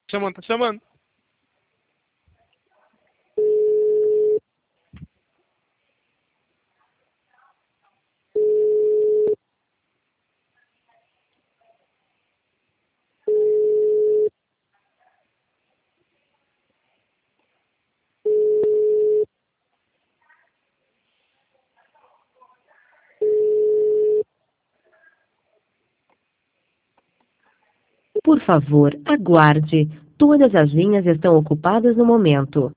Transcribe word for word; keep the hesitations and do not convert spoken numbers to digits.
Chamando, tá chamando. Por favor, aguarde. Todas as linhas estão ocupadas no momento.